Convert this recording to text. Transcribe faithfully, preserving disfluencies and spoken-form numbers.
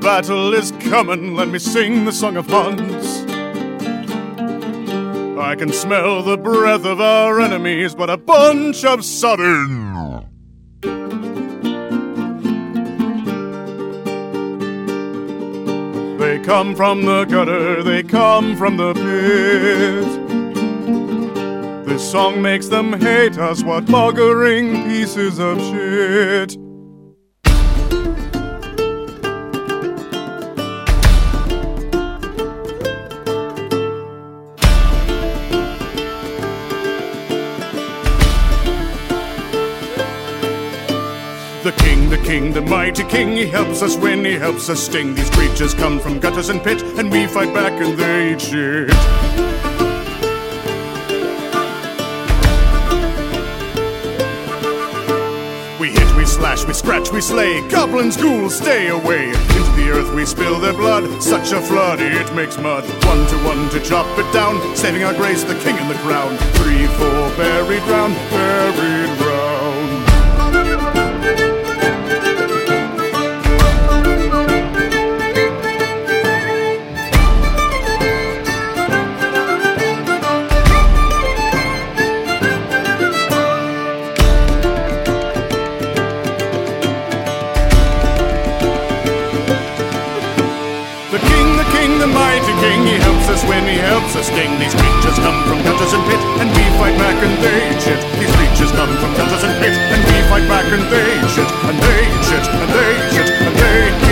battle is coming, let me sing the song of Huns. I can smell the breath of our enemies, but a bunch of southern. They come from the gutter, they come from the pit. This song makes them hate us, what buggering pieces of shit. The king, the king, the mighty king, he helps us win, he helps us sting. These creatures come from gutters and pit, and we fight back and they eat shit. We hit, we slash, we scratch, we slay. Goblins, ghouls, stay away. Into the earth we spill their blood, such a flood it makes mud. One to one to chop it down, saving our grace, the king in the crown. Three, four, buried round, buried round. The king, the king, the mighty king, he helps us win, he helps us sting. These creatures come from gutters and pit, and we fight back and they eat shit. These creatures come from gutters and pit, and we fight back and they eat shit, and they eat shit, and they eat shit, and they